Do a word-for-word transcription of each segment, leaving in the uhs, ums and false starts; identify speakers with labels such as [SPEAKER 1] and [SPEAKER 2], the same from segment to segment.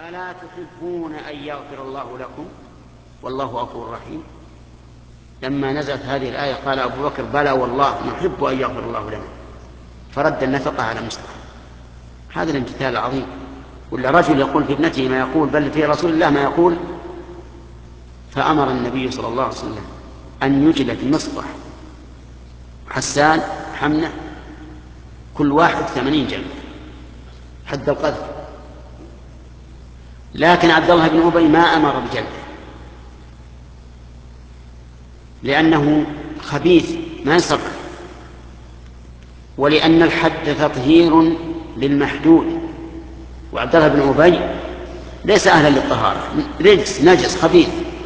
[SPEAKER 1] ألا تحبون أن يغفر الله لكم والله غفور رحيم؟ لما نزلت هذه الآية قال أبو بكر بلى والله نحب أن يغفر الله لنا، فرد النفقة على مصطفى. هذا الامتثال العظيم. ولا رجل يقول في ابنته ما يقول بل في رسول الله ما يقول، فأمر النبي صلى الله عليه وسلم أن يجلد مصطح حسان حمنة كل واحد ثمانين جلد حد القذف. لكن عبد الله بن أبي ما أمر بجلده لأنه خبيث ما ينصرف، ولأن الحد تطهير للمحدود، وعبد الله بن أبي ليس أهلا للطهارة، رجس نجس خبيث.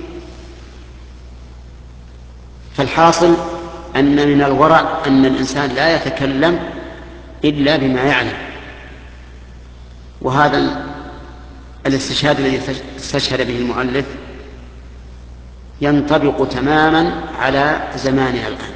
[SPEAKER 1] فالحاصل أن من الورع أن الإنسان لا يتكلم إلا بما يعلم. وهذا الاستشهاد الذي استشهد به المؤلف ينطبق تماما على زماننا الآن.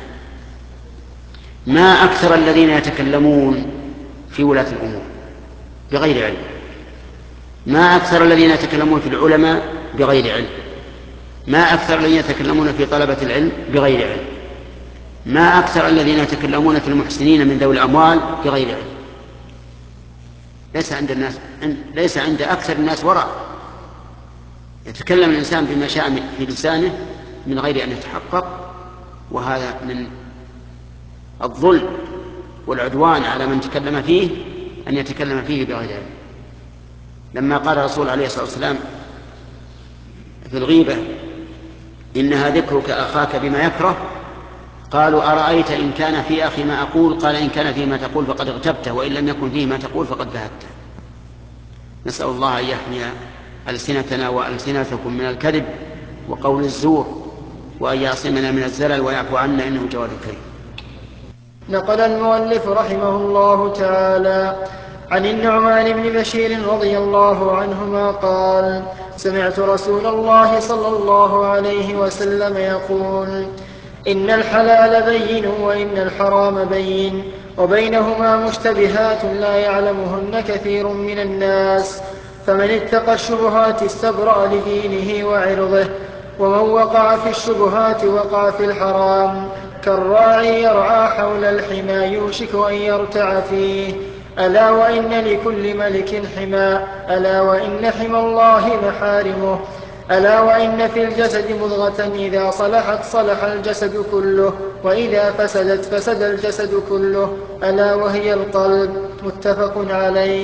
[SPEAKER 1] ما أكثر الذين يتكلمون في ولاة الأمور بغير علم، ما أكثر الذين يتكلمون في العلماء بغير علم، ما أكثر الذين يتكلمون في طلبة العلم بغير علم، ما أكثر الذين يتكلمون في المحسنين من ذوي الأموال بغير علم. ليس عند الناس ليس عند أكثر الناس ورع. يتكلم الإنسان بما شاء في لسانه من غير أن يتحقق، وهذا من الظلم والعدوان على من تكلم فيه أن يتكلم فيه بغير علم. لما قال الرسول عليه الصلاة والسلام في الغيبة إنها ذكرك أخاك بما يكره، قالوا أرأيت إن كان في أخي ما أقول؟ قال إن كان فيه ما تقول فقد اغتبته، وإن لم يكن فيه ما تقول فقد بهته. نسأل الله أن يحمي ألسنتنا وألسنتكم من الكذب وقول الزور، وأن يعصمنا من الزلل ويعفو عنا إنه جواد كريم.
[SPEAKER 2] نقل المؤلف رحمه الله تعالى عن النعمان بن بشير رضي الله عنهما قال سمعت رسول الله صلى الله عليه وسلم يقول إن الحلال بين وإن الحرام بين وبينهما مشتبهات لا يعلمهن كثير من الناس، فمن اتقى الشبهات استبرأ لدينه وعرضه، ومن وقع في الشبهات وقع في الحرام كالراعي يرعى حول الحمى يوشك أن يرتع فيه. ألا وإن لكل ملك حمى، ألا وإن حمى الله محارمه، ألا وإن في الجسد مضغة إذا صلحت صلح الجسد كله، وإذا فسدت فسد الجسد كله، ألا وهي القلب. متفق عليه.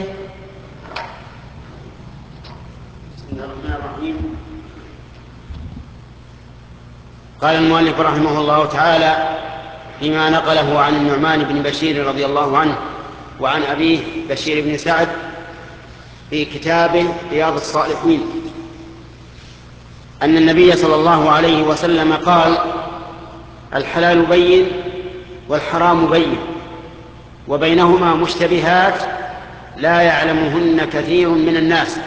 [SPEAKER 1] بسم الله الرحمن الرحيم. قال المؤلف رحمه الله تعالى فيما نقله عن النعمان بن بشير رضي الله عنه وعن أبيه بشير بن سعد في كتابه رياض الصالحين أن النبي صلى الله عليه وسلم قال الحلال بين والحرام بين وبينهما مشتبهات لا يعلمهن كثير من الناس.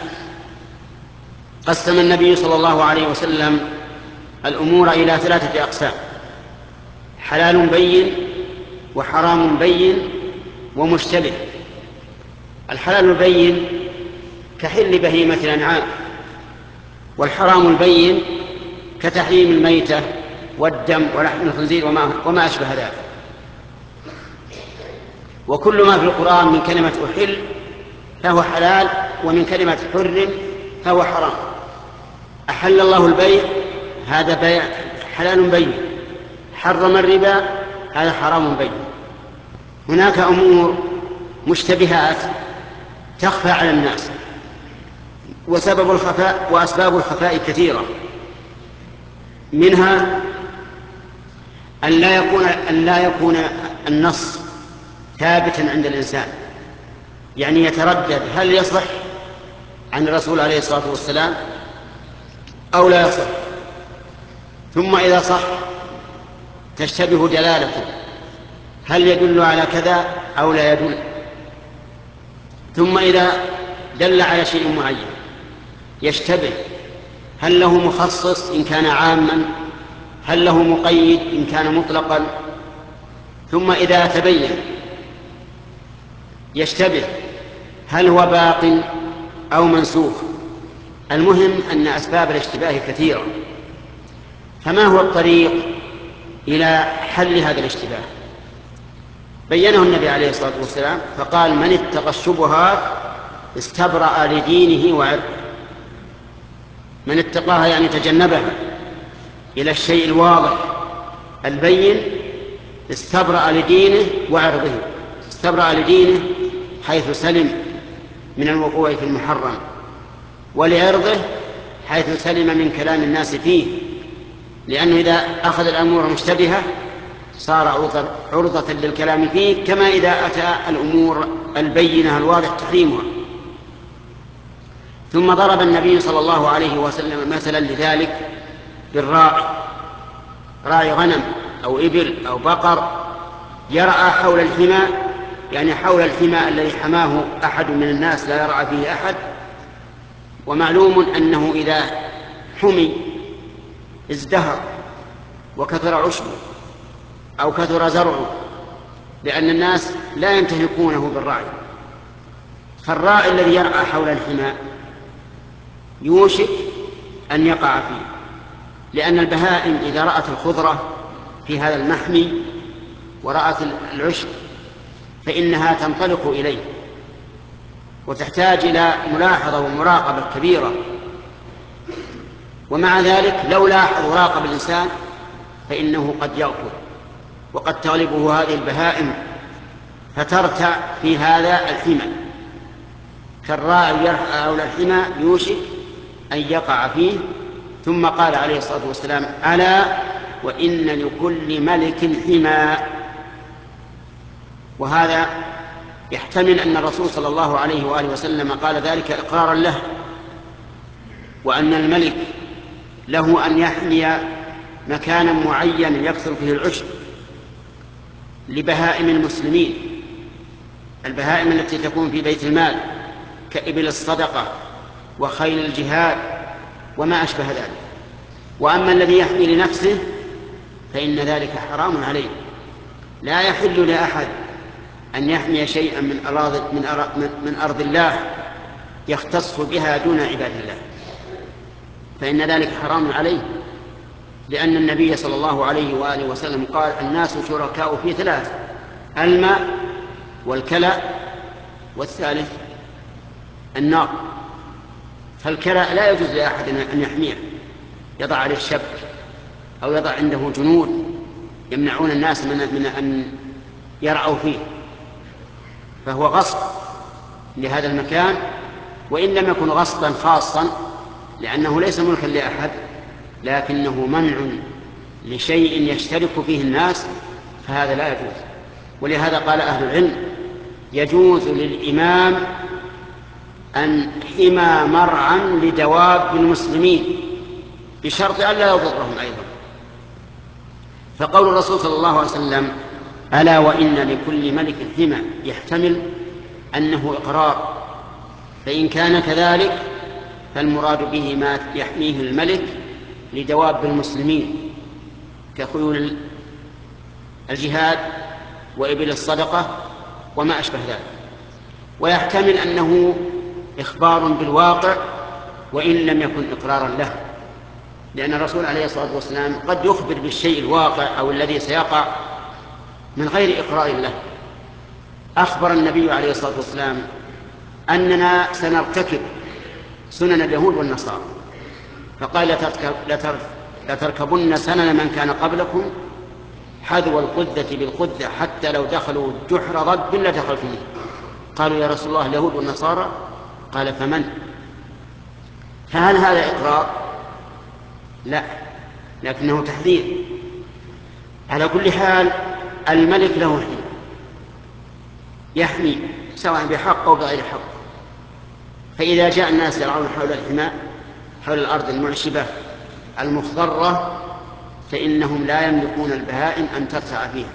[SPEAKER 1] قسم النبي صلى الله عليه وسلم الأمور إلى ثلاثة أقسام: حلال بين وحرام بين ومشتبه. الحلال البين كحل بهيمة الأنعام، والحرام البين كتحريم الميتة والدم ولحم الخنزير وما, وما أشبه ذلك. وكل ما في القرآن من كلمة أحل فهو حلال، ومن كلمة حرم فهو حرام. أحل الله البيع هذا بيع حلال بين، حرم الربا هذا حرام بين. هناك أمور مشتبهات تخفى على الناس، وسبب الخفاء وأسباب الخفاء كثيرة، منها أن لا يكون أن لا يكون النص ثابتا عند الإنسان، يعني يتردد هل يصح عن الرسول عليه الصلاة والسلام أو لا يصح، ثم إذا صح تشتبه دلالته هل يدل على كذا أو لا يدل، ثم إذا دل على شيء معين يشتبه هل له مخصص إن كان عاما، هل له مقيد إن كان مطلقا، ثم إذا تبين يشتبه هل هو باق أو منسوخ، المهم أن أسباب الاشتباه كثيرة، فما هو الطريق إلى حل هذا الاشتباه؟ بينه النبي عليه الصلاة والسلام فقال: من اتقى الشبهات استبرأ لدينه وعرضه. من اتقاها يعني تجنبها إلى الشيء الواضح البين استبرأ لدينه وعرضه. استبرأ لدينه حيث سلم من الوقوع في المحرم، ولعرضه حيث سلم من كلام الناس فيه، لأنه إذا أخذ الأمور مشتبهة صار عرضة للكلام فيه، كما إذا أتى الأمور البينة الواضح تحريمها. ثم ضرب النبي صلى الله عليه وسلم مثلا لذلك بالراعي، راعي غنم أو إبل أو بقر يرعى حول الحمى، يعني حول الحمى الذي حماه أحد من الناس لا يرعى فيه أحد. ومعلوم أنه إذا حمي ازدهر وكثر عشبه أو كثر زرعه، لأن الناس لا ينتهكونه بالرعي. فالراعي الذي يرعى حول الحمى يوشك أن يقع فيه، لأن البهائم إذا رأت الخضرة في هذا المحمي ورأت العشب فإنها تنطلق إليه، وتحتاج إلى ملاحظة ومراقبة كبيرة. ومع ذلك لو لاحظ وراقب الإنسان فإنه قد يغفل، وقد تغلبه هذه البهائم فترتع في هذا الحمى. فالراعي يرعى حول الحمى يوشك أن يقع فيه. ثم قال عليه الصلاة والسلام: ألا وإن لكل ملك حمى. وهذا يحتمل أن الرسول صلى الله عليه وآله وسلم قال ذلك إقرارا له، وأن الملك له أن يحمي مكانا معين يكثر فيه العشب لبهائم المسلمين، البهائم التي تكون في بيت المال كإبل الصدقة وخيل الجهاد وما أشبه ذلك. وأما الذي يحمي لنفسه فإن ذلك حرام عليه. لا يحل لأحد أن يحمي شيئا من أراض, من, أراض من أرض الله يختص بها دون عباد الله، فإن ذلك حرام عليه، لأن النبي صلى الله عليه وآله وسلم قال: الناس شركاء في ثلاث: الماء والكلى والثالث النار. فالكلى لا يجوز لأحد أن يحميه، يضع عليه الشبك أو يضع عنده جنود يمنعون الناس من, من أن يرعوا فيه، فهو غصب لهذا المكان، وإن لم يكن غصبا خاصا لأنه ليس ملكا لأحد، لكنه منع لشيء يشترك فيه الناس، فهذا لا يجوز. ولهذا قال أهل العلم: يجوز للإمام أن حمى مرعا لدواب المسلمين بشرط أن لا يضرهم أيضا. فقول الرسول صلى الله عليه وسلم: ألا وإن لكل ملك حمى يحتمل أنه إقرار، فإن كان كذلك فالمراد به ما يحميه الملك لدواب المسلمين كخيول الجهاد وإبل الصدقة وما أشبه ذلك. ويحتمل أنه إخبار بالواقع وإن لم يكن إقرارا له، لأن الرسول عليه الصلاة والسلام قد يخبر بالشيء الواقع أو الذي سيقع من غير إقرار له. أخبر النبي عليه الصلاة والسلام أننا سنرتكب سنن اليهود والنصارى، فقال: لتركبن سنن من كان قبلكم حذو القذة بالقذة حتى لو دخلوا جحر ضب لدخل فيه. قالوا: يا رسول الله اليهود والنصارى؟ قال: فمن؟ فهل هذا إقرار؟ لا، لكنه تحذير. على كل حال الملك له حمى يحمي سواء بحق أو بغير حق، فإذا جاء الناس يرعون حول الحمى حول الأرض المعشبة المخضرة فإنهم لا يملكون البهائم أن ترتع فيها.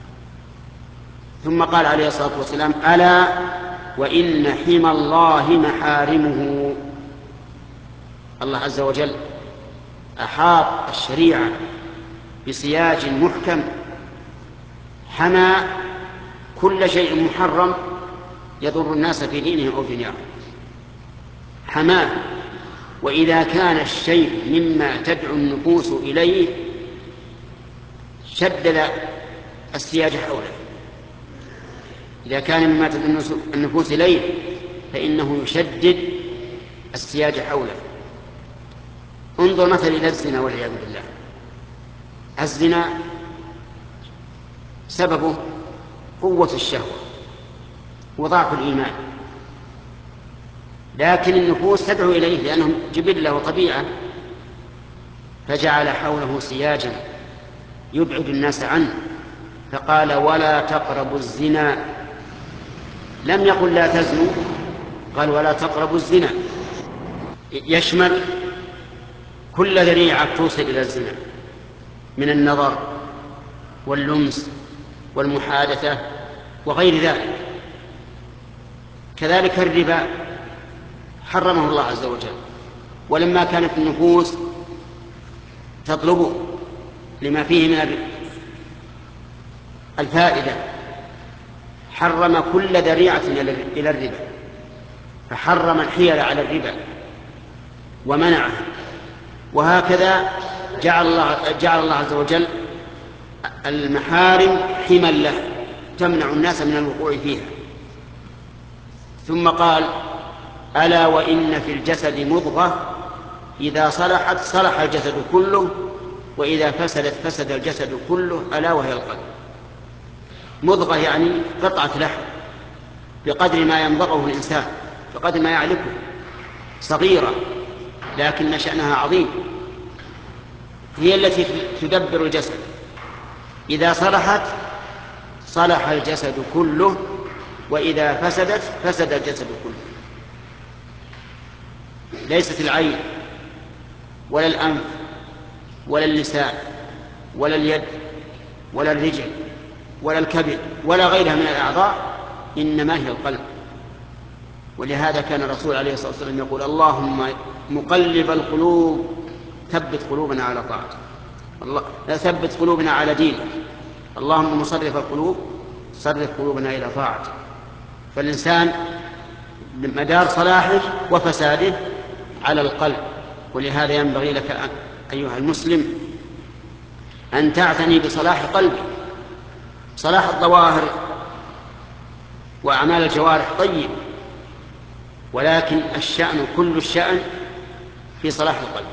[SPEAKER 1] ثم قال عليه الصلاة والسلام: ألا وإن حمى الله محارمه. الله عز وجل أحاط الشريعة بسياج محكم حمى كل شيء محرم يضر الناس في دينهم أو دنياهم، حماه وإذا كان الشيء مما تدعو النفوس إليه شدد السياج حوله. إذا كان مما تدعو النفوس إليه فإنه يشدد السياج حوله. انظر مثلا إلى الزنا والعياذ بالله. الزنا سببه قوة الشهوة وضعف الإيمان، لكن النفوس تدعو إليه لأنهم جبلة وطبيعة، فجعل حوله سياجا يبعد الناس عنه، فقال ولا تقربوا الزنا. لم يقل لا تزنوا، قال ولا تقربوا الزنا، يشمل كل ذريعة توصل إلى الزنا من النظر واللمس والمحادثة وغير ذلك. كذلك الربا حرمه الله عز وجل، ولما كانت النفوس تطلبه لما فيه من الفائدة حرم كل ذريعة إلى الربا، فحرم الحيل على الربا ومنعها. وهكذا جعل الله, جعل الله عز وجل المحارم حما له تمنع الناس من الوقوع فيها. ثم قال ألا وإن في الجسد مضغة إذا صلحت صلح الجسد كله وإذا فسدت فسد الجسد كله ألا وهي القلب. مضغة يعني قطعة لحم بقدر ما يمضغه الإنسان، بقدر ما يعلقه، صغيرة لكن شأنها عظيم، هي التي تدبر الجسد. إذا صلحت صلح الجسد كله وإذا فسدت فسد الجسد كله. ليست العين ولا الأنف ولا اللسان ولا اليد ولا الرجل ولا الكبد ولا غيرها من الأعضاء، إنما هي القلب. ولهذا كان الرسول عليه الصلاة والسلام يقول اللهم مقلب القلوب ثبت قلوبنا على طاعتك، الله لا ثبت قلوبنا على دينك، اللهم مصرف القلوب صرف قلوبنا إلى طاعتك. فالإنسان مدار صلاحه وفساده على القلب. ولهذا ينبغي لك أيها المسلم أن تعتني بصلاح قلبك. صلاح الظواهر وأعمال الجوارح طيب، ولكن الشأن كل الشأن في صلاح القلب.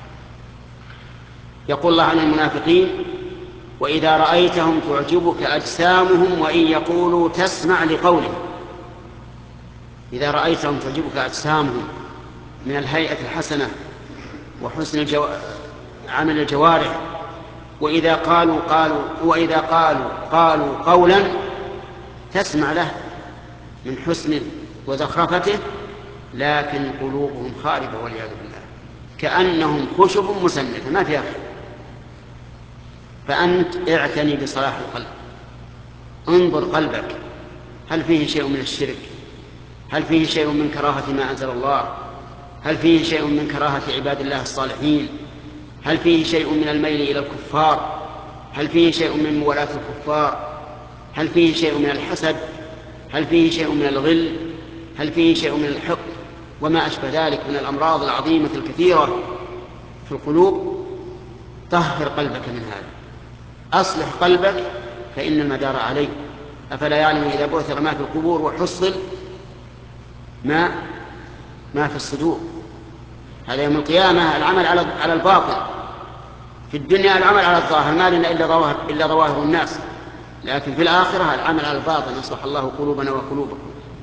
[SPEAKER 1] يقول الله عن المنافقين وإذا رأيتهم تعجبك أجسامهم وإن يقولوا تسمع لقولهم. إذا رأيتهم تعجبك أجسامهم من الهيئة الحسنة وحسن الجو... عمل الجوارح، وإذا قالوا قالوا وإذا قالوا قالوا قولا تسمع له من حسنه وزخرفته، لكن قلوبهم خاربة والعياذ بالله كأنهم خشب مسندة ما فيها خير. فأنت اعتني بصلاح القلب. انظر قلبك هل فيه شيء من الشرك؟ هل فيه شيء من كراهة ما أنزل الله؟ هل فيه شيء من كراهة عباد الله الصالحين؟ هل فيه شيء من الميل إلى الكفار؟ هل فيه شيء من موالاة الكفار؟ هل فيه شيء من الحسد؟ هل فيه شيء من الغل؟ هل فيه شيء من الحقد وما أشبه ذلك من الأمراض العظيمة الكثيرة في القلوب؟ طهر قلبك من هذا، أصلح قلبك فإن المدار عليه. أفلا يعلم إذا بعثر ما في القبور وحصل ما ما في الصدور. هذا يوم القيامة العمل على على الباطل، في الدنيا العمل على الظاهر ما لنا إلا ظواهر إلا ظواهر الناس، لكن في الآخرة العمل على الباطن. أصلح الله قلوبنا وقلوبكم.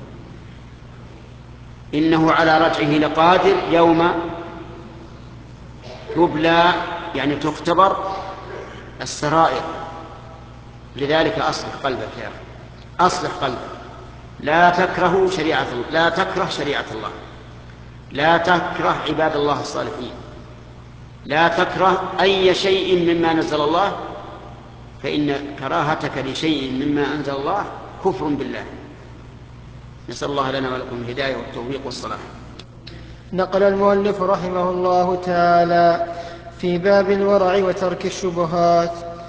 [SPEAKER 1] إنه على رجعه لقادر يوم تبلى يعني تختبر السرائر. لذلك أصلح قلبك يا أخي، أصلح قلبك. لا تكره شريعة الله، لا تكره شريعة الله، لا تكره عباد الله الصالحين، لا تكره أي شيء مما نزل الله، فإن كراهتك لشيء مما أنزل الله كفر بالله. نسأل الله لنا ولكم الهداية والتوفيق والصلاح.
[SPEAKER 2] نقل المؤلف رحمه الله تعالى في باب الورع وترك الشبهات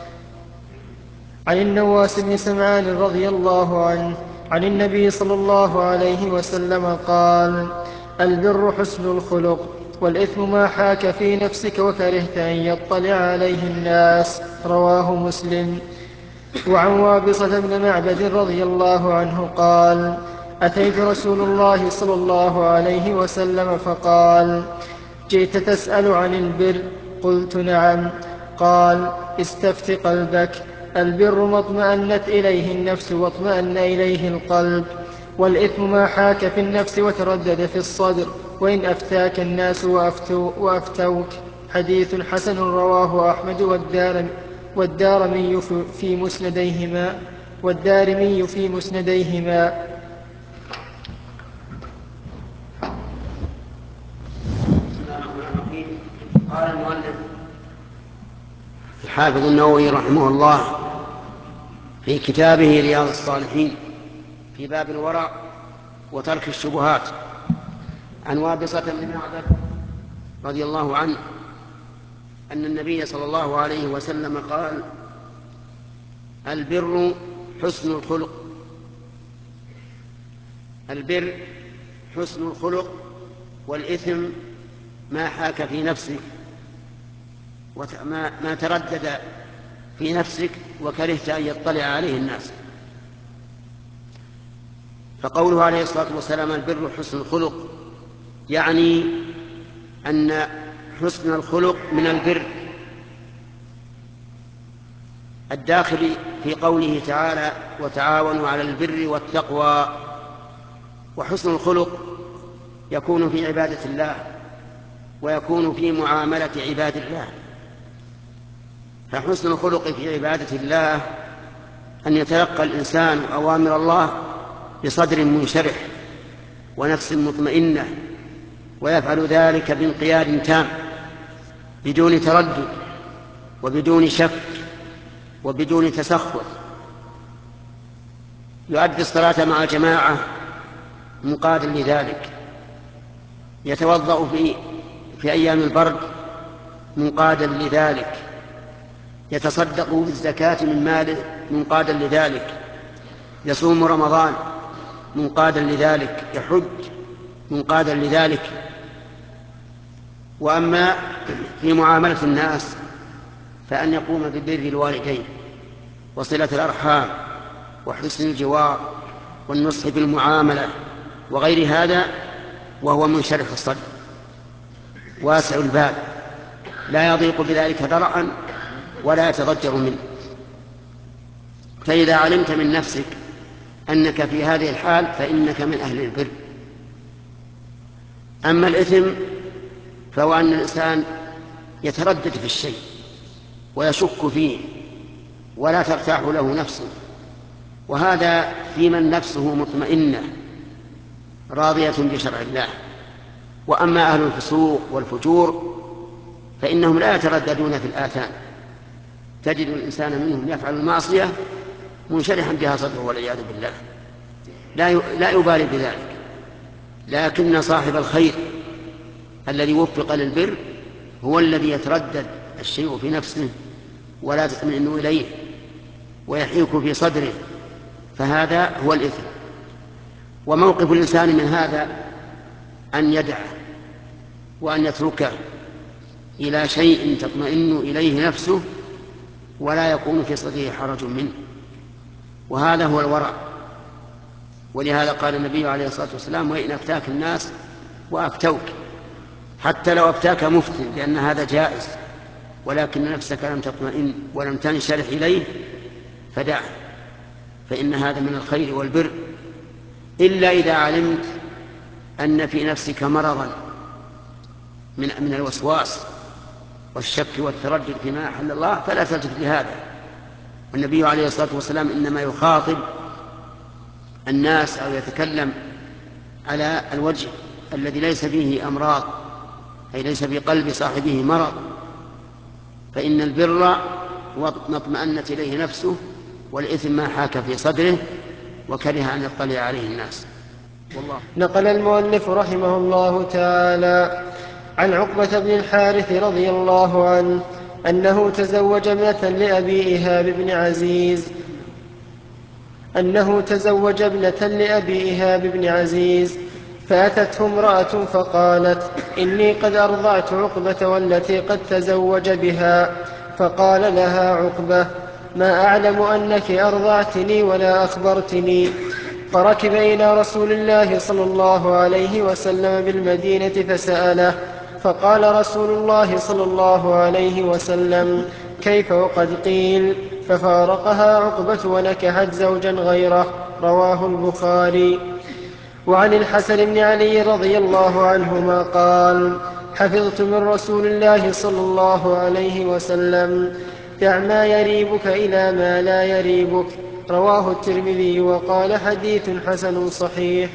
[SPEAKER 2] عن النواس بن سمعان رضي الله عنه عن النبي صلى الله عليه وسلم قال: البر حسن الخلق والإثم ما حاك في نفسك وكرهت أن يطلع عليه الناس. رواه مسلم. وعن وابصة بن معبد رضي الله عنه قال: أتيت رسول الله صلى الله عليه وسلم فقال: جئت تسأل عن البر؟ قلت: نعم. قال: استفت قلبك. البر ما اطمأنت إليه النفس واطمأن إليه القلب، والإثم ما حاك في النفس وتردد في الصدر وإن أفتاك الناس وأفتو وأفتوك. حديث حسن رواه أحمد والدارمي والدارمي في مسنديهما والدارمي في مسنديهما.
[SPEAKER 1] قال المؤلف الحافظ النووي رحمه الله في كتابه رياض الصالحين في باب الورع وترك الشبهات عن وابصة بن معبد رضي الله عنه أن النبي صلى الله عليه وسلم قال: البر حسن الخلق. البر حسن الخلق، والإثم ما حاك في نفسك وما تردد في نفسك وكرهت أن يطلع عليه الناس. فقوله عليه الصلاة والسلام البر حسن الخلق يعني أن حسن الخلق من البر الداخل في قوله تعالى: وتعاونوا على البر والتقوى. وحسن الخلق يكون في عبادة الله ويكون في معاملة عباد الله. فحسن الخلق في عبادة الله أن يتلقى الإنسان أوامر الله بصدر منشرح ونفس مطمئنة، ويفعل ذلك بانقياد تام بدون تردد وبدون شك وبدون تسخط. يؤدي الصلاة مع الجماعة منقادا لذلك، يتوضأ في في أيام البرد منقادا لذلك، يتصدق بالزكاة من ماله منقادا لذلك، يصوم رمضان منقادا لذلك، يحج منقادا لذلك. وأما في معاملة الناس فأن يقوم ببر الوالدين وصلة الأرحام وحسن الجوار والنصح في المعاملة وغير هذا، وهو منشرح الصدر واسع البال، لا يضيق بذلك ذرعا ولا يتضجر منه. فإذا علمت من نفسك أنك في هذه الحال فإنك من أهل البر. أما الإثم فهو أن الإنسان يتردد في الشيء ويشك فيه ولا ترتاح له نفسه، وهذا في من نفسه مطمئنة راضية بشرع الله. وأما أهل الفسوق والفجور فإنهم لا يترددون في الآثام، تجد الإنسان منهم يفعل المعصية منشرحا بها صدره والعياذ بالله، لا يبالي بذلك. لكن صاحب الخير الذي وفق للبر هو الذي يتردد الشيء في نفسه ولا تطمئن إليه ويحيك في صدره، فهذا هو الإثم. وموقف الإنسان من هذا أن يدعه وأن يتركه إلى شيء تطمئن إليه نفسه ولا يكون في صدره حرج منه، وهذا هو الورع. ولهذا قال النبي عليه الصلاة والسلام: وإن أفتاك الناس وأفتوك، حتى لو أفتاك مفتي، لأن هذا جائز، ولكن نفسك لم تطمئن ولم تنشرح إليه فدعه، فإن هذا من الخير والبر، إلا إذا علمت أن في نفسك مرضا من من الوسواس والشك والتردد فيما أحل الله فلا تلتفت لهذا. والنبي عليه الصلاة والسلام إنما يخاطب الناس أو يتكلم على الوجه الذي ليس فيه أمراض، أي ليس في قلب صاحبه مرض. فإن البر ما اطمأنت إليه نفسه، والإثم ما حاك في صدره وكره أن يطلع عليه الناس. والله.
[SPEAKER 2] نقل المؤلف رحمه الله تعالى عن عقبة بن الحارث رضي الله عنه أنه تزوج ابنة لأبي إيهاب بن عزيز أنه تزوج ابنة لأبي إيهاب بن عزيز فأتته امرأة فقالت: إني قد أرضعت عقبة والتي قد تزوج بها. فقال لها عقبة: ما أعلم أنك أرضعتني ولا أخبرتني. فركب إلى رسول الله صلى الله عليه وسلم بالمدينة فسأله، فقال رسول الله صلى الله عليه وسلم: كيف وقد قيل؟ ففارقها عقبة ونكحت زوجا غيره. رواه البخاري. وعن الحسن بن علي رضي الله عنهما قال: حفظت من رسول الله صلى الله عليه وسلم: دع ما يريبك إلى ما لا يريبك. رواه الترمذي وقال: حديث حسن صحيح.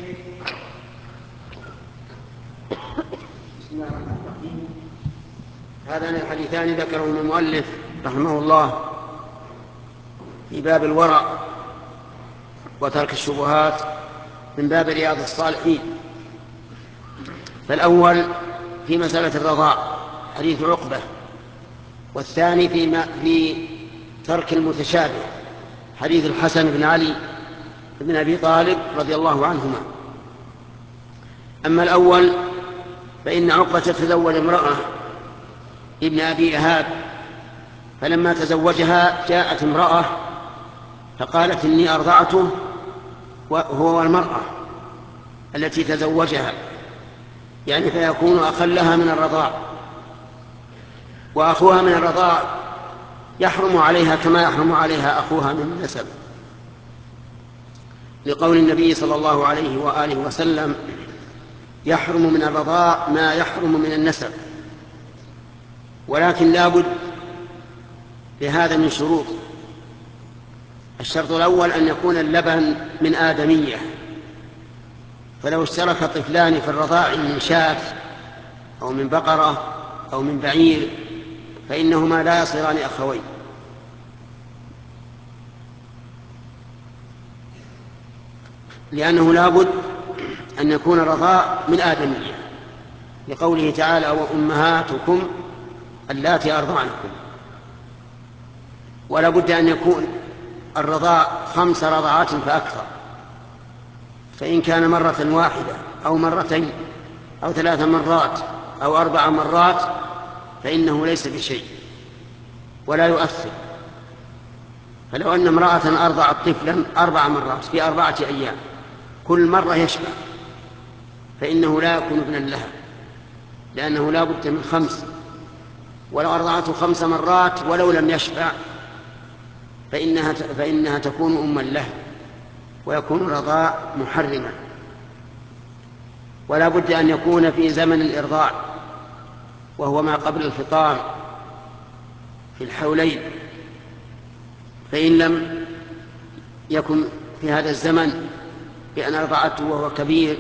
[SPEAKER 1] هذان الحديثان ذكرهما المؤلف رحمه الله في باب الورع وترك الشبهات من باب رياض الصالحين. فالأول في مسألة الرضاع حديث عقبة، والثاني في, في ترك المتشابه حديث الحسن بن علي بن أبي طالب رضي الله عنهما. أما الأول فإن عقبة تزوج امرأة ابن أبي إهاب، فلما تزوجها جاءت امرأة فقالت: إني أرضعته، وهو والمرأة التي تزوجها، يعني فيكون أخا لها من الرضاع، وأخوها من الرضاع يحرم عليها كما يحرم عليها أخوها من النسب، لقول النبي صلى الله عليه وآله وسلم: يحرم من الرضاع ما يحرم من النسب. ولكن لا بد لهذا من شروط. الشرط الأول أن يكون اللبن من آدمية، فلو اشترك طفلان في الرضاع من شاة أو من بقرة أو من بعير فإنهما لا يصيران أخوين. لأنه لا بد أن يكون الرضاع من آدمية، لقوله تعالى: وأمهاتكم اللاتي أرضعنكم. ولا بد أن يكون الرضاع خمس رضعات فأكثر، فإن كان مرة واحدة أو مرتين أو ثلاث مرات أو أربع مرات فإنه ليس بشيء ولا يؤثر. فلو أن امرأة أرضعت طفلا أربع مرات في أربعة أيام كل مرة يشبع فإنه لا يكون ابنا لها، لأنه لا بد من خمس. ولو أرضعته خمس مرات ولو لم يشبع فإنها, فإنها تكون أما له ويكون الرضاع محرما. ولا بد أن يكون في زمن الإرضاع وهو ما قبل الفطام في الحولين، فإن لم يكن في هذا الزمن بأن أرضعته وهو كبير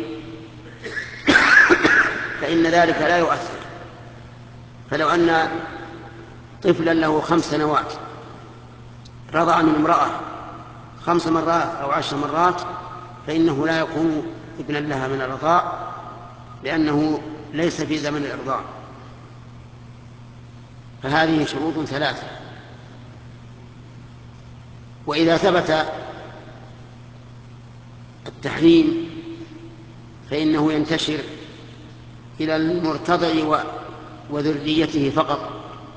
[SPEAKER 1] فإن ذلك لا يؤثر. فلو أن طفلا له خمس سنوات رضع من امرأة خمس مرات أو عشر مرات فإنه لا يكون ابنا لها من الرضاع، لأنه ليس في زمن الإرضاع. فهذه شروط ثلاثة. وإذا ثبت التحريم فإنه ينتشر إلى المرتضع وذريته فقط،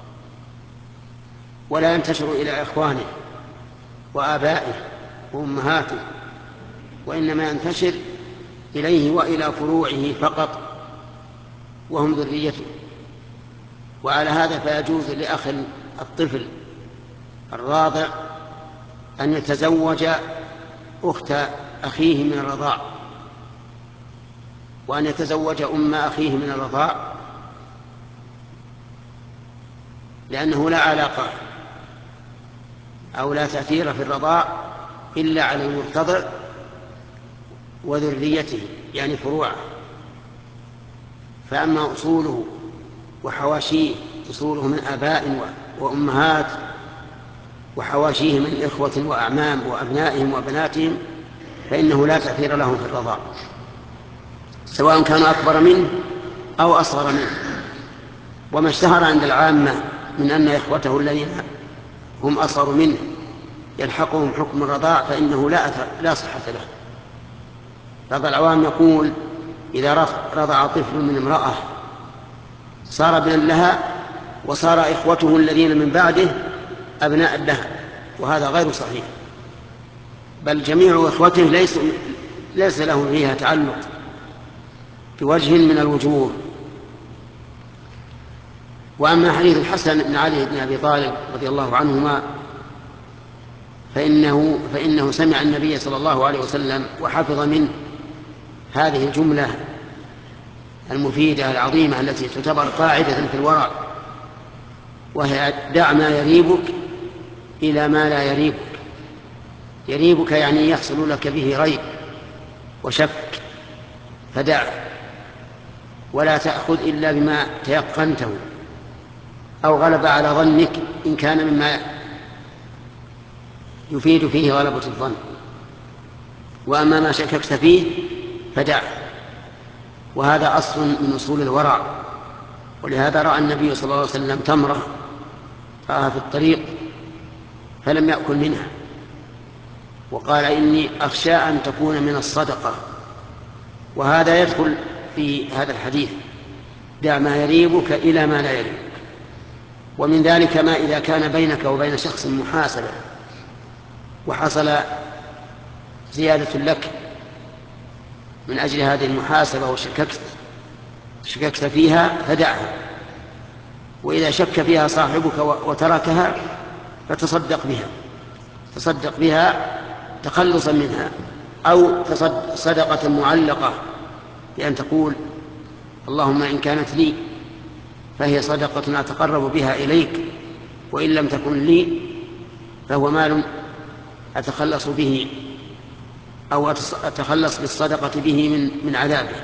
[SPEAKER 1] ولا ينتشر إلى إخوانه وآبائه وأمهاته، وإنما ينتشر إليه وإلى فروعه فقط وهم ذريته. وعلى هذا فيجوز لأخ الطفل الراضع أن يتزوج أخت أخيه من الرضاع، وأن يتزوج أم أخيه من الرضاع، لأنه لا علاقة أو لا تأثير في الرضاع إلا على المرتضع وذريته يعني فروعه. فأما أصوله وحواشيه، أصوله من آباء وأمهات وحواشيه من إخوة وأعمام وأبنائهم وبناتهم، فإنه لا تأثير لهم في الرضاع سواء كانوا أكبر منه أو أصغر منه. وما اشتهر عند العامة من أن إخوته الذين هم أصغر منه يلحقهم حكم الرضاع فإنه لا, لا صحة له. بعض العوام يقول إذا رضع طفل من امرأة صار ابنا لها، وصار إخوته الذين من بعده أبناء لها، وهذا غير صحيح، بل جميع إخوته ليس, ليس له فيها تعلق بوجه من الوجوه. وأما حديث الحسن بن علي بن أبي طالب رضي الله عنهما فإنه, فإنه سمع النبي صلى الله عليه وسلم وحفظ منه هذه الجملة المفيدة العظيمة التي تعتبر قاعدة في الورع، وهي دع ما يريبك إلى ما لا يريبك. يريبك يعني يحصل لك به ريب وشك، فدع، ولا تأخذ إلا بما تيقنته أو غلب على ظنك إن كان مما يفيد فيه غلبة الظن. وأما ما شككت فيه فدع، وهذا أصل من أصول الورع. ولهذا رأى النبي صلى الله عليه وسلم تمرة رآها في الطريق فلم يأكل منها، وقال إني أخشى أن تكون من الصدقة. وهذا يدخل في هذا الحديث، دع ما يريبك إلى ما لا يريبك. ومن ذلك ما إذا كان بينك وبين شخص محاسبة وحصل زيادة لك من أجل هذه المحاسبة وشككت شككت فيها فدعها، وإذا شك فيها صاحبك وتركها فتصدق بها تصدق بها تخلصا منها، أو صدقة معلقة بأن تقول اللهم إن كانت لي فهي صدقة أتقرب بها إليك، وإن لم تكن لي فهو مال أتخلص به أو أتخلص بالصدقة به من, من عذابه.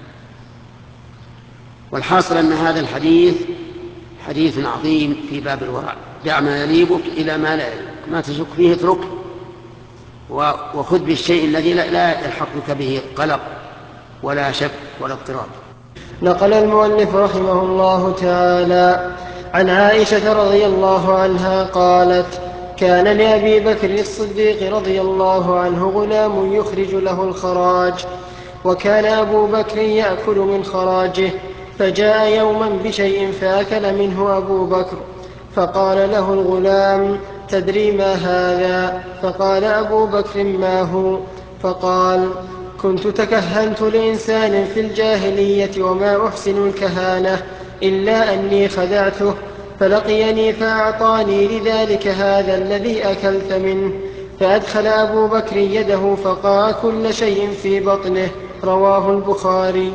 [SPEAKER 1] والحاصل أن هذا الحديث حديث عظيم في باب الورع، دع ما يريبك إلى ما لا يريبك، ما تشك فيه اتركه، وخذ بالشيء الذي لا يلحقك به قلق ولا شك ولا اضطراب.
[SPEAKER 2] نقل المؤلف رحمه الله تعالى عن عائشة رضي الله عنها قالت: كان لأبي بكر الصديق رضي الله عنه غلام يخرج له الخراج، وكان أبو بكر يأكل من خراجه، فجاء يوما بشيء فأكل منه أبو بكر، فقال له الغلام: تدري ما هذا؟ فقال أبو بكر: ما هو؟ فقال: كنت تكهنت لإنسان في الجاهلية وما أحسن الكهانة إلا أني خدعته، فلقيني فأعطاني لذلك هذا الذي أكلت منه. فأدخل أبو بكر يده فقاء كل شيء في بطنه. رواه البخاري.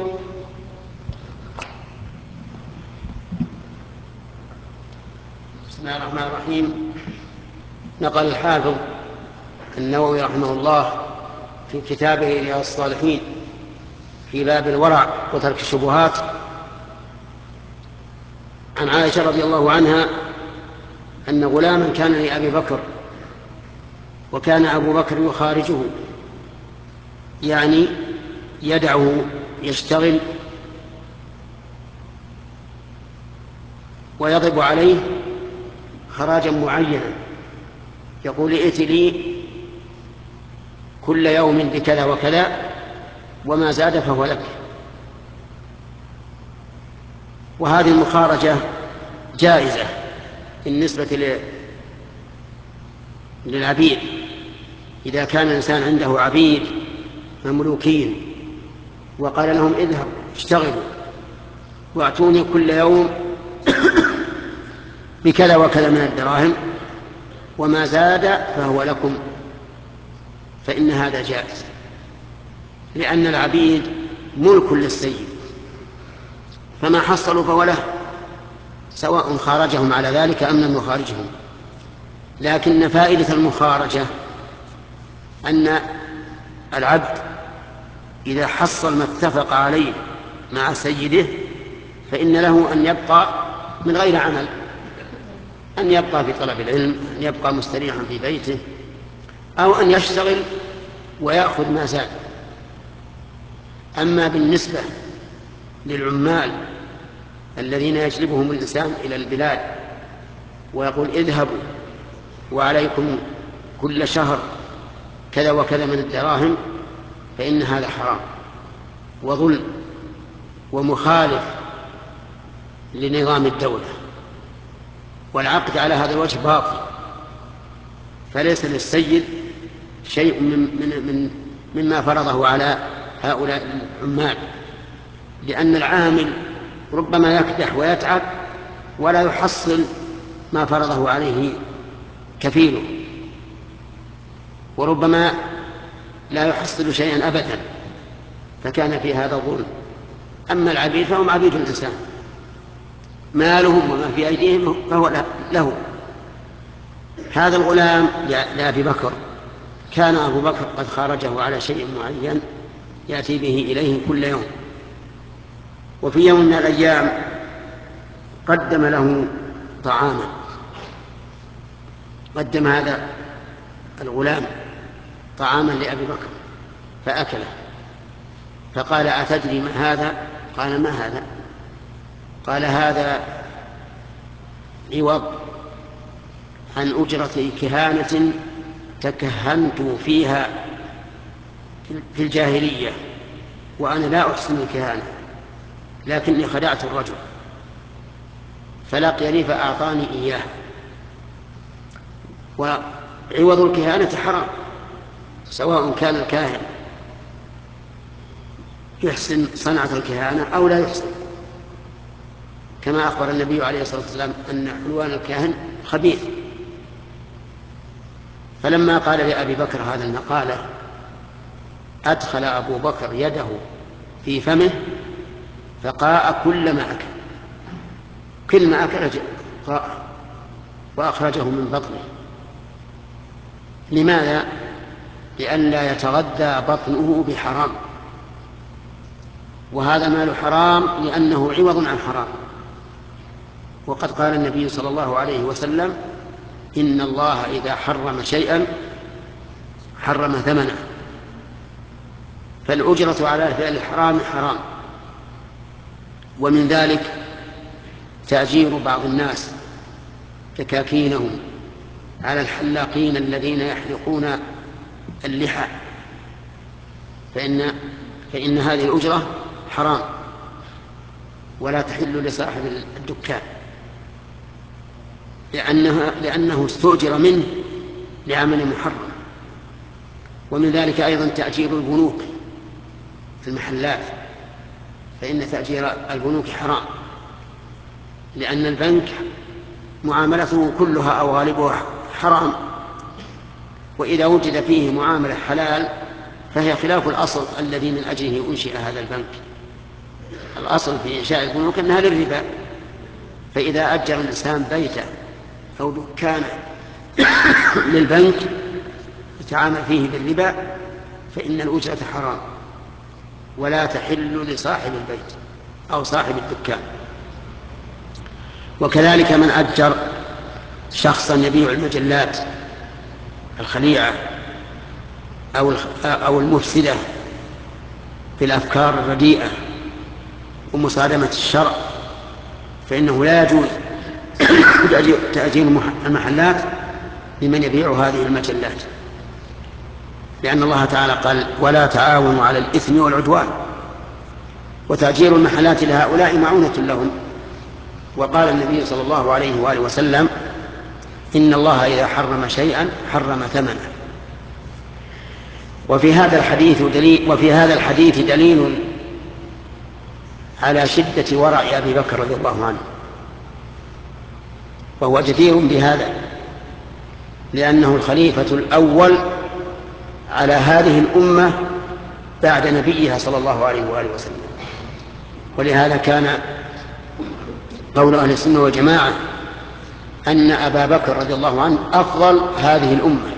[SPEAKER 1] بسم الله الرحمن الرحيم. نقل الحافظ النووي رحمه الله في كتابه رياض الصالحين في باب الورع وترك الشبهات عن عائشة رضي الله عنها أن غلاما كان لأبي بكر، وكان أبو بكر يخارجه، يعني يدعه يشتغل ويضرب عليه خراجا معينا، يقول: ائت لي كل يوم بكذا وكذا، وما زاد فهو لك. وهذه المخارجة جائزة بالنسبة للعبيد، إذا كان الإنسان عنده عبيد مملوكين وقال لهم: اذهبوا اشتغلوا واعطوني كل يوم بكذا وكذا من الدراهم، وما زاد فهو لكم، فإن هذا جائز، لأن العبيد ملك للسيد، فما حصلوا فهو له، سواء خارجهم على ذلك أم لم يخارجهم. لكن فائدة المخارجة أن العبد إذا حصل ما اتفق عليه مع سيده فإن له أن يبقى من غير عمل، أن يبقى في طلب العلم، أن يبقى مستريحا في بيته، أو أن يشتغل ويأخذ ما زاد. أما بالنسبة للعمال الذين يجلبهم الإنسان إلى البلاد ويقول: اذهبوا وعليكم كل شهر كذا وكذا من الدراهم، فإن هذا حرام، وظلم ومخالف لنظام الدولة، والعقد على هذا الوجه باطل، فليس للسيد شيء من من من مما فرضه على هؤلاء العمال، لأن العامل ربما يكدح ويتعب ولا يحصل ما فرضه عليه كفيله، وربما لا يحصل شيئا أبدا، فكان في هذا ظلم. أما العبيد فهم عبيد الإنسان، مالهم وما في أيديهم فهو له. هذا الغلام لأبي بكر كان أبو بكر قد خارجه على شيء معين يأتي به إليه كل يوم، وفي يوم من الأيام قدم له طعاما، قدم هذا الغلام طعاما لأبي بكر فأكله، فقال: أتدري ما هذا؟ قال: ما هذا؟ قال: هذا عوض عن أجرة كهانة تكهنت فيها في الجاهلية، وأنا لا أحسن الكهانة، لكني خدعت الرجل فلقيني فأعطاني إياه. وعوض الكهانة حرام، سواء كان الكاهن يحسن صنعة الكهانة أو لا يحسن، كما أخبر النبي عليه الصلاة والسلام أن حلوان الكاهن خبيث. فلما قال لأبي بكر هذا المقالة أدخل أبو بكر يده في فمه فقاء كل ما أكل، كل ما أكل قاء وأخرجه من بطنه. لماذا؟ لئلا يتغذى بطنه بحرام، وهذا مال حرام لأنه عوض عن حرام. وقد قال النبي صلى الله عليه وسلم: إن الله إذا حرم شيئا حرم ثمنه، فالأجرة على فعل الحرام حرام. ومن ذلك تأجير بعض الناس تكاكينهم على الحلاقين الذين يحلقون اللحى، فإن, فإن هذه الأجرة حرام ولا تحل لصاحب الدكان، لأنه, لأنه استؤجر منه لعمل محرم. ومن ذلك أيضا تأجير البنوك في المحلات، فإن تأجير البنوك حرام، لأن البنك معاملته كلها أو غالبها حرام، وإذا وجد فيه معاملة حلال فهي خلاف الأصل الذي من أجله أنشئ هذا البنك. الأصل في إنشاء البنوك أنها للربا، فإذا أجر الإنسان بيته أو دكانه للبنك يتعامل فيه بالربا فإن الأجرة حرام ولا تحل لصاحب البيت أو صاحب الدكان. وكذلك من أجر شخصا يبيع المجلات الخليعة أو المفسدة في الأفكار الرديئة ومصادمة الشرع، فإنه لا يجوز تأجير المحلات لمن يبيع هذه المجلات، لأن الله تعالى قال: ولا تعاونوا على الإثم والعدوان. وتأجير المحلات لهؤلاء معونة لهم. وقال النبي صلى الله عليه وآله وسلم: إن الله إذا حرم شيئا حرم ثمنه. وفي هذا الحديث دليل وفي هذا الحديث دليل على شدة ورع أبي بكر رضي الله عنه، وهو جدير بهذا، لأنه الخليفة الأول على هذه الأمة بعد نبيها صلى الله عليه وآله وسلم. ولهذا كان قول أهل السنة والجماعة أن أبا بكر رضي الله عنه أفضل هذه الأمة،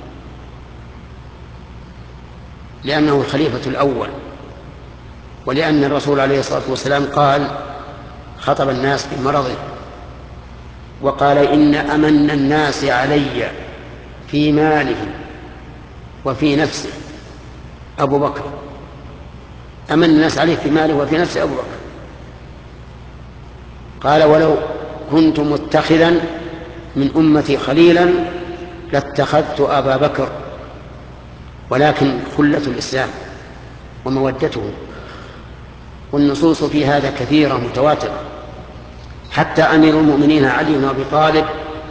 [SPEAKER 1] لأنه الخليفة الأول، ولأن الرسول عليه الصلاة والسلام قال خطب الناس في مرضه وقال: إن أمن الناس علي في ماله وفي نفسه أبو بكر. أمن الناس عليه في ماله وفي نفسه أبو بكر. قال: ولو كنت متخذا من أمتي خليلا لاتخذت أبا بكر، ولكن خلة الإسلام ومودته والنصوص في هذا كثيرة متواترة. حتى أمير المؤمنين علي بن أبي طالب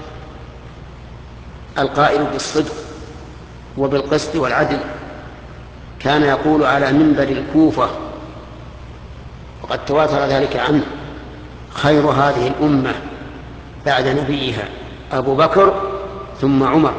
[SPEAKER 1] القائل بالصدق وبالقسط والعدل كان يقول على منبر الكوفة، وقد تواتر ذلك عنه: خير هذه الأمة بعد نبيها أبو بكر ثم عمر.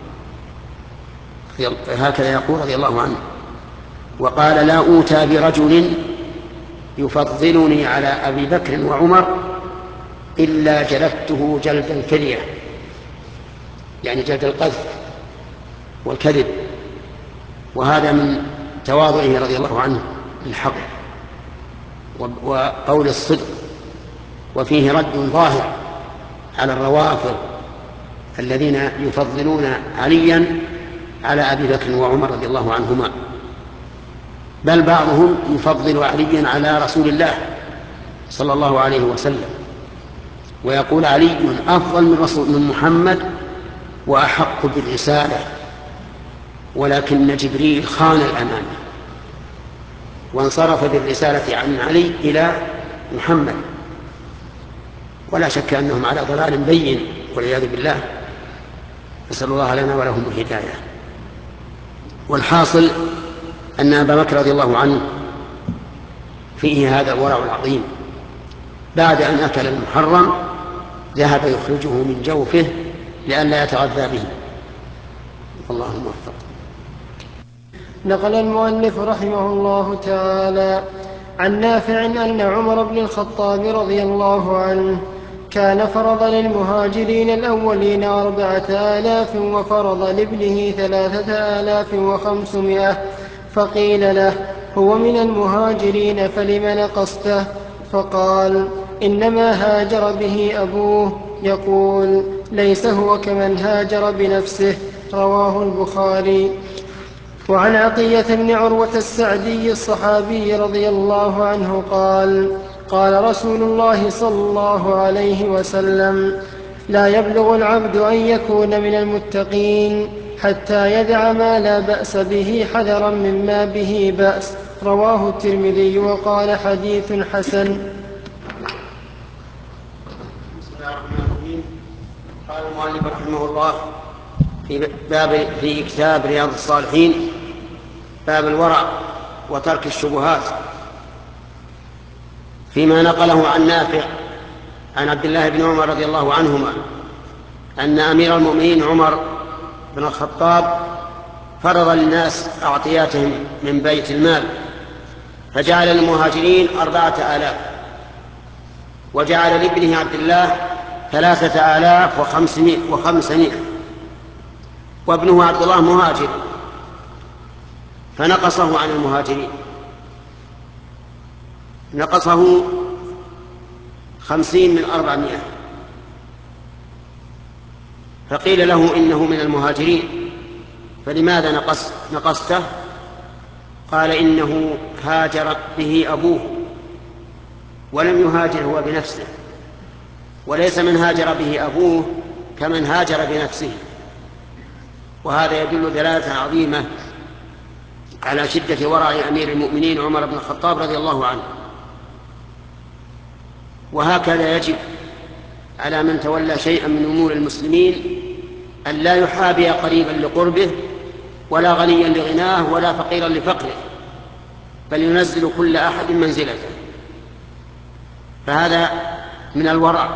[SPEAKER 1] هكذا يقول رضي الله عنه. وقال: لا أوتى برجل يفضلني على أبي بكر وعمر إلا جلدته جلد الكلية، يعني جلد القذف والكذب. وهذا من تواضعه رضي الله عنه للحق وقول الصدق، وفيه رد ظاهر على الروافض الذين يفضلون عليا على أبي بكر وعمر رضي الله عنهما، بل بعضهم يفضل عليا على رسول الله صلى الله عليه وسلم، ويقول: علي أفضل من رسول من محمد وأحق بالرسالة، ولكن جبريل خان الأمانة وانصرف بالرسالة عن علي إلى محمد. ولا شك أنهم على ضلال بين والعياذ بالله، نسأل الله لنا ولهم الهداية. والحاصل أن أبا بكر رضي الله عنه فيه هذا الورع العظيم، بعد أن أكل المحرم ذهب يخرجه من جوفه لئلا يتغذى به. اللهم وفق.
[SPEAKER 2] نقل المؤلف رحمه الله تعالى عن نافع أن عمر بن الخطاب رضي الله عنه كان فرض للمهاجرين الأولين أربعة آلاف وفرض لابنه ثلاثة آلاف وخمسمائة، فقيل له: هو من المهاجرين فلم نقصته؟ فقال: إنما هاجر به أبوه. يقول: ليس هو كمن هاجر بنفسه. رواه البخاري. وعن عطية بن عروة السعدي الصحابي رضي الله عنه قال: قال رسول الله صلى الله عليه وسلم: لا يبلغ العبد أن يكون من المتقين حتى يدع ما لا بأس به حذرا مما به بأس. رواه الترمذي وقال: حديث حسن.
[SPEAKER 1] بسم الله الرحمن الرحيم. قال المؤلف رحمه الله في باب في كتاب رياض الصالحين باب الورع وترك الشبهات، فيما نقله عن نافع عن عبد الله بن عمر رضي الله عنهما أن أمير المؤمنين عمر بن الخطاب فرض للناس أعطياتهم من بيت المال، فجعل للمهاجرين أربعة آلاف، وجعل لابنه عبد الله ثلاثة آلاف وخمسمائة، وابنه عبد الله مهاجر فنقصه عن المهاجرين، نقصه خمسين من أربعمائة. فقيل له: إنه من المهاجرين فلماذا نقص نقصته؟ قال: إنه هاجر به أبوه ولم يهاجر هو بنفسه، وليس من هاجر به أبوه كمن هاجر بنفسه. وهذا يدل دلالة عظيمة على شدة ورع أمير المؤمنين عمر بن الخطاب رضي الله عنه. وهكذا يجب على من تولى شيئا من أمور المسلمين أن لا يحابي قريبا لقربه ولا غنيا لغناه ولا فقيرا لفقره، بل ينزل كل أحد منزلته، فهذا من الورع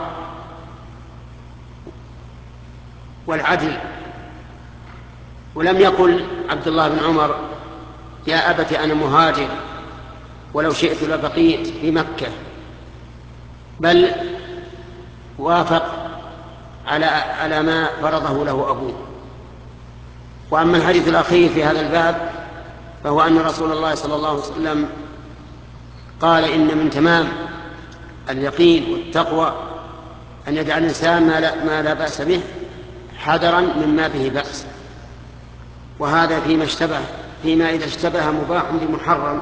[SPEAKER 1] والعدل. ولم يقل عبد الله بن عمر: يا أبت أنا مهاجر ولو شئت لبقيت في مكة، بل وافق على على ما فرضه له أبوه. وأما الحديث الأخير في هذا الباب فهو أن رسول الله صلى الله عليه وسلم قال: إن من تمام اليقين والتقوى أن يدع الإنسان ما لا, ما لا بأس به حذرا مما به بأس. وهذا فيما اشتبه فيما إذا اشتبه مباح بمحرم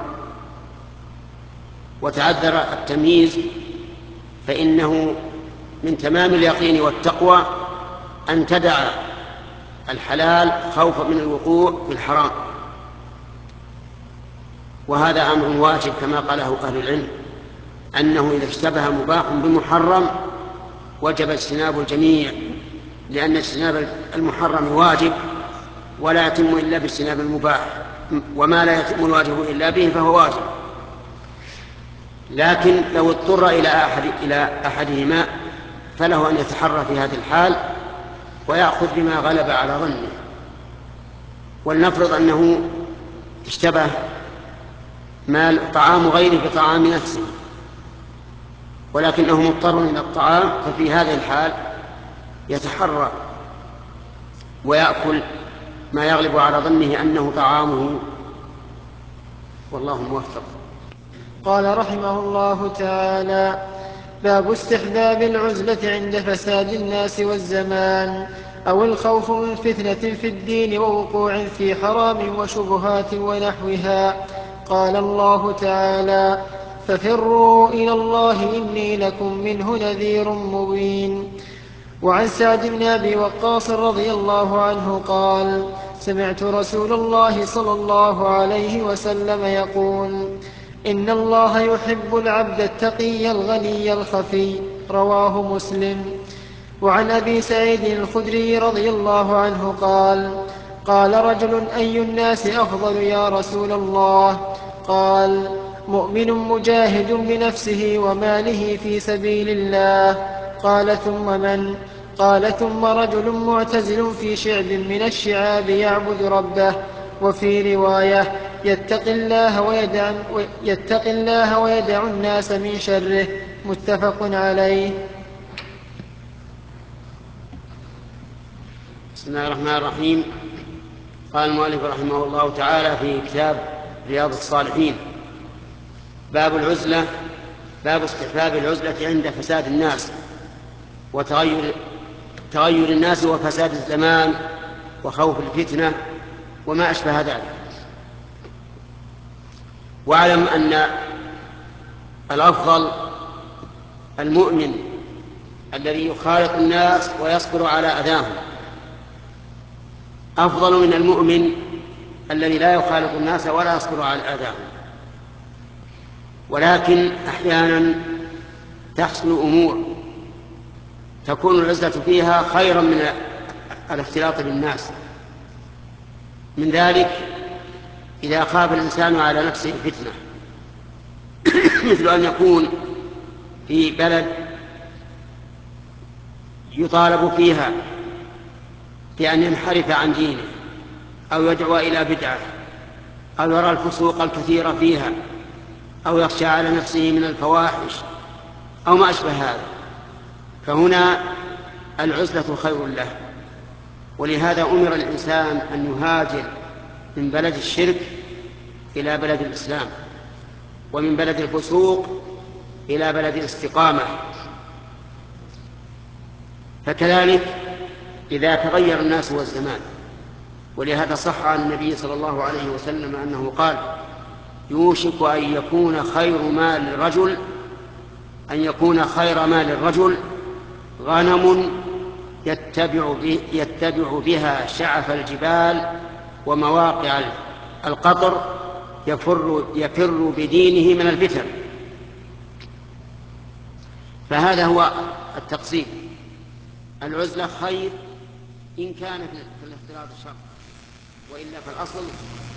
[SPEAKER 1] وتعذر التمييز، فإنه من تمام اليقين والتقوى أن تدع الحلال خوفا من الوقوع في الحرام. وهذا أمر واجب كما قاله أهل العلم، أنه إذا اشتبه مباح بمحرم وجب اجتناب الجميع، لأن اجتناب المحرم واجب ولا يتم إلا باجتناب المباح، وما لا يتم الواجب إلا به فهو واجب. لكن لو اضطر إلى أحد إلى أحدهما فله أن يتحرى في هذه الحال ويأخذ بما غلب على ظنه. ولنفرض أنه اشتبه مال طعام غيره بطعام نفسه ولكنه مضطر إلى الطعام، ففي هذه الحال يتحرى ويأكل ما يغلب على ظنه أنه طعامه، والله موفق.
[SPEAKER 2] قال رحمه الله تعالى: باب استحباب العزلة عند فساد الناس والزمان أو الخوف من فتنة في الدين ووقوع في حرام وشبهات ونحوها. قال الله تعالى: ففروا إلى الله إني لكم منه نذير مبين. وعن سعد بن أبي وقاص رضي الله عنه قال: سمعت رسول الله صلى الله عليه وسلم يقول: إن الله يحب العبد التقي الغني الخفي. رواه مسلم. وعن أبي سعيد الخدري رضي الله عنه قال: قال رجل: أي الناس أفضل يا رسول الله؟ قال: مؤمن مجاهد بنفسه وماله في سبيل الله. قال: ثم من؟ قال: ثم رجل معتزل في شعب من الشعاب يعبد ربه. وفي رواية: يتقي الله ويدع, يتقي الله ويدع الناس من شره. متفق عليه.
[SPEAKER 1] بسم الله الرحمن الرحيم. قال المؤلف رحمه الله تعالى في كتاب رياض الصالحين: باب العزلة، باب استحباب العزلة عند فساد الناس وتغير تغير الناس وفساد الزمان وخوف الفتنة وما أشبه ذلك. واعلم أن الأفضل المؤمن الذي يخالط الناس ويصبر على أذاهم، أفضل من المؤمن الذي لا يخالط الناس ولا يصبر على أذاهم. ولكن أحيانا تحصل أمور تكون العزلة فيها خيرا من الاختلاط بالناس. من ذلك إذا خاف الإنسان على نفسه فتنة، مثل أن يكون في بلد يطالب فيها بأن ينحرف عن دينه أو يدعو إلى بدعة أو يرى الفسوق الكثيرة فيها أو يخشى على نفسه من الفواحش أو ما أشبه هذا، فهنا العزلة خير له. ولهذا أمر الإنسان أن يهاجر من بلد الشرك إلى بلد الإسلام، ومن بلد الفسوق إلى بلد الاستقامة. فكذلك إذا تغير الناس والزمان. ولهذا صح عن النبي صلى الله عليه وسلم أنه قال: يوشك أن يكون خير مال الرجل أن يكون خير مال الرجل غنم يتبع, يتبع بها شعف الجبال ومواقع القطر يفر, يفر بدينه من الفتن. فهذا هو التقسيم. العزلة خير إن كان في الاختلاط الشر، وإلا فالأصل